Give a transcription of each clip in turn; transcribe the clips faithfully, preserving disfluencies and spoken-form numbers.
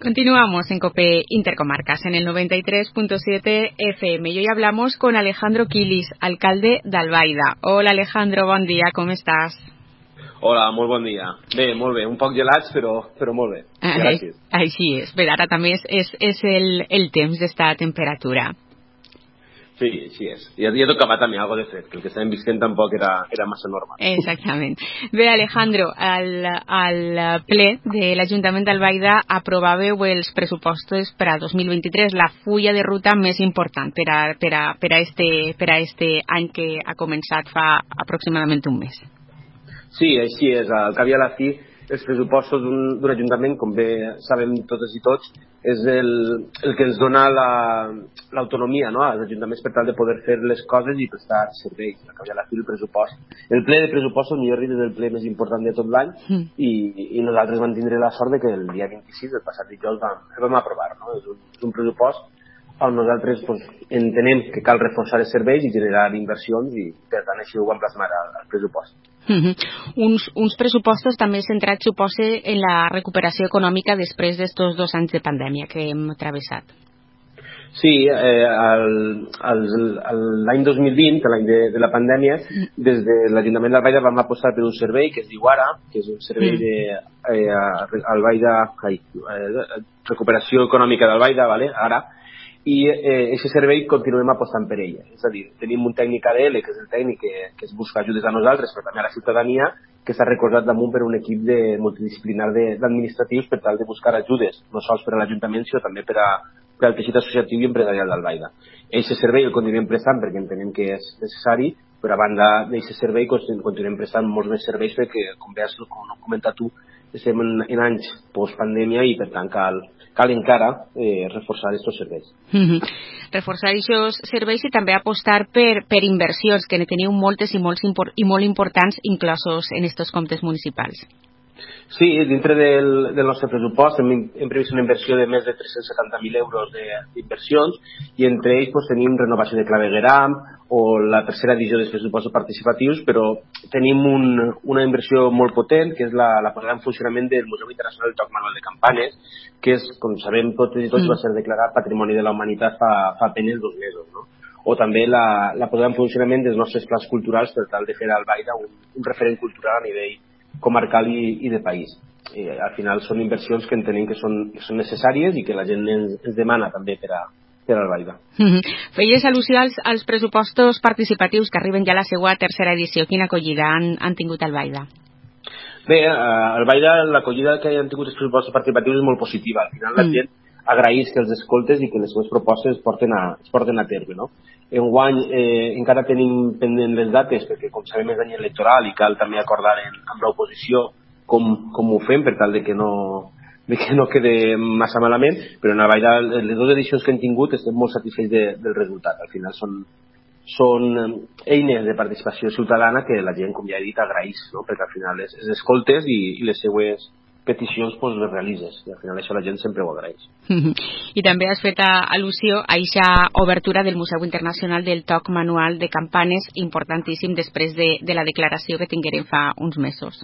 Continuamos en COPE Intercomarcas, en el noventa y tres punto siete F M. Y hoy hablamos con Alejandro Quilis, alcalde d'Albaida. Hola Alejandro, bon dia, com estàs? Hola, molt bon dia. Bé, molt bé, un poc gelats, però, però molt bé. Gràcies. Així és. Bé, ara també és, és, és el, el temps d'esta temperatura. Sí, així és. I ja tocava també algo de fred, que el que estàvem visquent tampoc era, era massa normal. Exactament. Bé, Alejandro, al, al ple de l'Ajuntament d'Albaida aprovàveu els pressupostos per a dos mil vint-i-tres, la fulla de ruta més important per a, per a, per a, este, per a este any que ha començat fa aproximadament un mes. Sí, així és. Al cap i a la fi, els pressupostos d'un d'un ajuntament, com bé sabem totes i tots, és el, el que ens dona l'autonomia, no?, als ajuntaments per tal de poder fer les coses i prestar serveis. Al cap i a la fi, el pressupost. El ple de pressupostos, millor dit, és el ple més important de tot l'any mm. i, i nosaltres vam tindre la sort de que el dia vint-i-sis, el passat dijous, vam, el vam aprovar, no? És un, és un pressupost on nosaltres pues, entenem que cal reforçar els serveis i generar inversions i per tant així ho vam plasmar al, al pressupost. Mm-hmm. uns, uns pressupostos també centrats, suposa, en la recuperació econòmica després d'estos dos anys de pandèmia que hem travessat. Sí, eh, l'any dos mil vint, l'any de, de la pandèmia, mm. des de l'Ajuntament d'Albaida vam apostar per un servei que es diu ARA, que és un servei mm. de eh, Albaida, ai, eh, recuperació econòmica d'Albaida, vale? ARA, i aquest eh, servei continuem apostant per ella. És a dir, tenim un tècnic A D L, que és el tècnic que, que es busca ajudes a nosaltres, però també a la ciutadania, que s'ha recolzat damunt per un equip de multidisciplinar d'administratius per tal de buscar ajudes, no sols per a l'Ajuntament, sinó també per, a, per al teixit associatiu i empresarial d'Albaida. Aquest servei el continuem prestant perquè entenem que és necessari, però a banda d'aquest servei continuem prestant molts més serveis perquè, com bé has comentat tu, estem en, en anys post-pandèmia i per tant cal, cal encara eh, reforçar aquests serveis. Mm-hmm. Reforçar aquests serveis i també apostar per, per inversions, que ne teniu moltes i, molts impor i molt importants inclosos en aquests comptes municipals. Sí, dintre del, del nostre pressupost hem, hem previst una inversió de més de tres-cents setanta mil euros d'inversions i entre ells pues, tenim renovació de clavegueram o la tercera edició dels pressupostos participatius, però tenim un, una inversió molt potent que és la, la posada en funcionament del Museu Internacional del Toc Manuel de Campanes, que és, com sabem tots i tots, mm. va ser declarat Patrimoni de la Humanitat fa, fa apenas dos mesos, no? O també la, la posada en funcionament dels nostres plans culturals per tal de fer a Albaida un, un referent cultural a nivell comarcal i, i de país. I, al final són inversions que entenem que són, que són necessàries i que la gent ens, ens demana també per a, per a Albaida. Mm-hmm. Feies al·lusió als, als pressupostos participatius que arriben ja a la seva tercera edició. Quina acollida han, han tingut a Albaida? Bé, a Albaida l'acollida que han tingut els pressupostos participatius és molt positiva. Al final la mm. gent agraeix que els escoltes i que les seves propostes es porten a, es porten a terme, no? Enguany eh, encara tenim pendent les dates perquè com sabem és any electoral i cal també acordar en, amb l'oposició com, com ho fem per tal de que no, de que no quede massa malament, però en Albaida les dues edicions que hem tingut estem molt satisfets de, del resultat. Al final són, són eines de participació ciutadana que la gent, com ja he dit, agraeix, no? Perquè al final les, les escoltes i, i les seues peticions pues, les realitzes i al final això la gent sempre ho agraeix. I també has fet al·lusió a aquesta obertura del Museu Internacional del Toc Manual de Campanes, importantíssim després de, de la declaració que tinguérem fa uns mesos.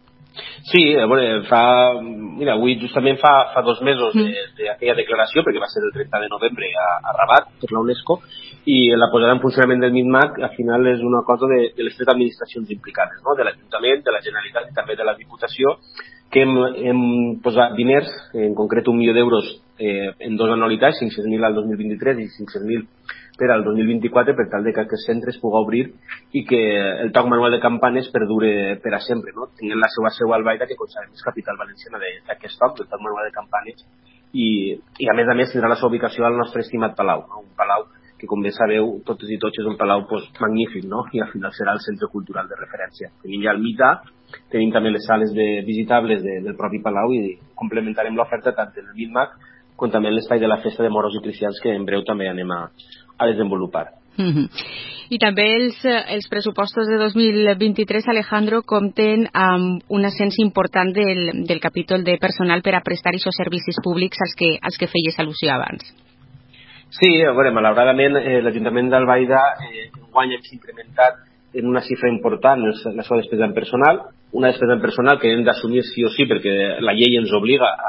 Sí, a veure, fa, mira, avui justament fa, fa dos mesos d'aquella de, declaració, perquè va ser el trenta de novembre a, a Rabat, per la UNESCO, i la posada en funcionament del MITMAC al final és una cosa de, de les tres administracions implicades, no? De l'Ajuntament, de la Generalitat i també de la Diputació, que hem, hem posat diners, en concret un milió d'euros eh, en dos anualitats, cinc-cents mil al dos mil vint-i-tres i cinc-cents mil per al dos mil vint-i-quatre, per tal de que aquest centre es pugui obrir i que el Toc Manual de Campanes perdure per a sempre, no? Tinguent la seva seu a Albaida, que com sabem és capital valenciana d'aquest toc, del Toc Manual de Campanes, i, i a més a més tindrà la seva ubicació al nostre estimat palau, no? Un palau que com bé sabeu, totes i tots és un palau pues, magnífic, no? I al final serà el centre cultural de referència. Tenim ja el Mita, tenim també les sales de visitables de, del propi palau i complementarem l'oferta tant en el MITMAC com també en l'espai de la festa de moros i cristians que en breu també anem a, a desenvolupar. Mm-hmm. I també els, els pressupostos de dos mil vint-i-tres, Alejandro, compten amb un ascens important del, del capítol de personal per a prestar aquests servicis públics als que, als que feies al·lusió abans. Sí, a veure, malauradament eh, l'Ajuntament d'Albaida eh, enguany hem incrementat en una xifra important la seva despesa en personal, una despesa en personal que hem d'assumir sí o sí perquè la llei ens obliga a,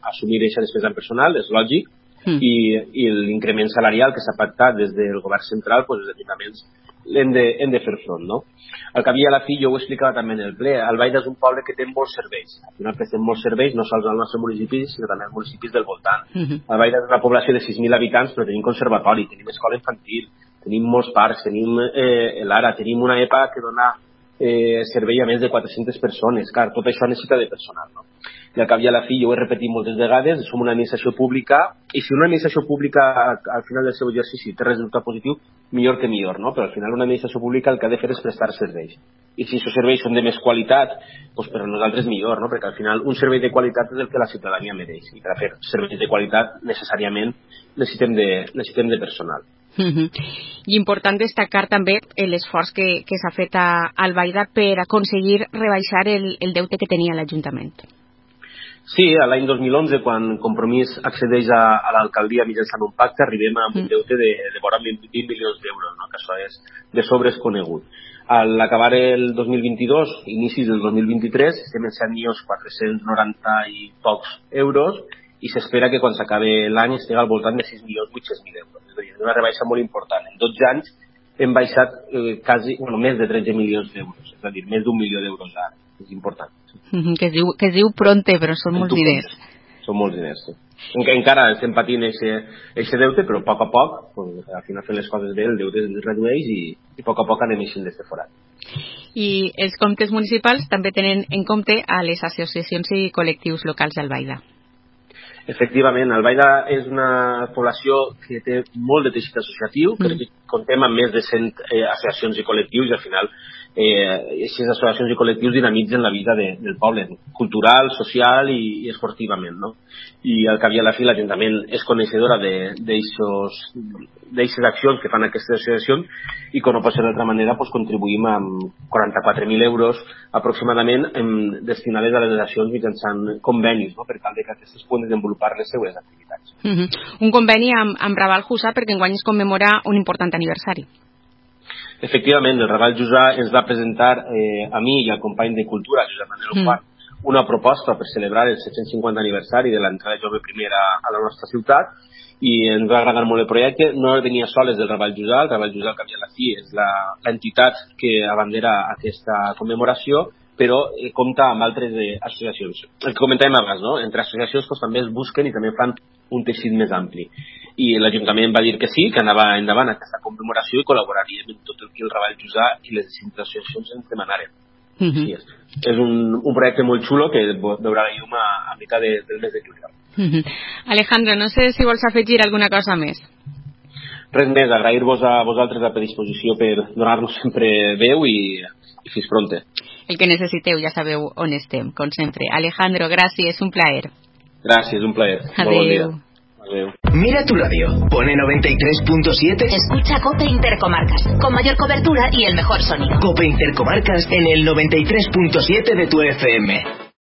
assumir aquesta despesa en personal, és lògic, mm. i, i l'increment salarial que s'ha pactat des del govern central, doncs els ajuntaments hem de, hem de fer front, no? Al cap i a la fi, jo ho explicava també en el ple, Albaida és un poble que té molts serveis. Al final prestem molts serveis, no sols al nostre municipi, sinó també als municipis del voltant. Mm-hmm. Albaida és una població de sis mil habitants, però tenim conservatori, tenim escola infantil, tenim molts parcs, tenim eh, l'Ara, tenim una E P A que dona eh, servei a més de quatre-centes persones. Clar, tot això necessita de personal, no? I al cap i a la fi, jo ho he repetit moltes vegades, som una administració pública, i si una administració pública al final del seu exercici té resultat positiu, millor que millor, no? Però al final una administració pública el que ha de fer és prestar serveis. I si aquests serveis són de més qualitat, doncs per a nosaltres millor, no? Perquè al final un servei de qualitat és el que la ciutadania mereix. I per a fer serveis de qualitat necessàriament necessitem de, necessitem de personal. Uh-huh. I important destacar també l'esforç que, que s'ha fet a Albaida per aconseguir rebaixar el, el deute que tenia l'Ajuntament. Sí, l'any dos mil onze, quan Compromís accedeix a, a l'alcaldia mitjançant un pacte, arribem a un deute de, de vora vint milions d'euros, no? Que això és de sobres conegut. A l'acabar el dos mil vint-i-dos, inicis del dos mil vint-i-tres, estem en set milions quatre-cents noranta i pocs euros, i s'espera que quan s'acabi l'any estigui al voltant de sis milions vuit-cents mil euros. És a dir, una rebaixa molt important. En dotze anys hem baixat eh, quasi, bueno, més de tretze milions d'euros, és a dir, més d'un milió d'euros ara. És important. Mm-hmm, que, es diu, que es diu pronte, però són molts diners. Són molts diners, sí. En, encara estem patint aquest deute, però a poc a poc, pues, al final fent les coses bé, el deute es redueix i, i a poc a poc anem eixint d'este forat. I els comptes municipals també tenen en compte a les associacions i col·lectius locals d'Albaida. Efectivament, Albaida és una població que té molt de teixit associatiu, mm. que comptem amb més de cent eh, associacions i col·lectius i al final eh, aquestes associacions i col·lectius dinamitzen la vida de, del poble, cultural, social i, i esportivament, no? I al cap i a la fi l'Ajuntament és coneixedora d'aixes accions que fan aquestes associacions i com no pot ser d'altra manera pues, contribuïm amb quaranta-quatre mil euros aproximadament en, destinades a les associacions mitjançant convenis, no? Per tal que aquestes puguin desenvolupar les seues activitats. Mm-hmm. Un conveni amb, amb Raval Jussà perquè enguany es commemora un important aniversari. Efectivament, el Raval Jussà ens va presentar eh, a mi i al company de Cultura, Josep Manuel Juan, mm. una proposta per celebrar el set-cents cinquanta aniversari de l'entrada jove primera a la nostra ciutat i ens va agradar molt el projecte. No venia soles del Raval Jussà, el Raval Jussà al cap i a la fi és l'entitat que abandera aquesta commemoració, però eh, compta amb altres eh, associacions. El que comentàvem abans, no? Entre associacions pues, també es busquen i també fan un teixit més ampli. I l'Ajuntament va dir que sí, que anava endavant aquesta commemoració i col·laboraríem en tot el que el Raval Jussà i les associacions ens demanaren. Mm-hmm. Sí, és, és un, un projecte molt xulo que veurà la llum a, a mica de, del mes de juliol. Mm-hmm. Alejandro, no sé si vols afegir alguna cosa més. Res més, agrair-vos a vosaltres la predisposició per donar-nos sempre veu i, i fins pronte. El que necessiteu ja sabeu on estem, com sempre. Alejandro, gràcies, un plaer. Gràcies, un plaer. Adeu. Molt bon dia. Adeu. Mira tu radio, pone noventa y tres punto siete. Escucha Cope Intercomarcas, con mayor cobertura y el mejor sonido. Cope Intercomarcas en el noventa y tres punto siete de tu F M.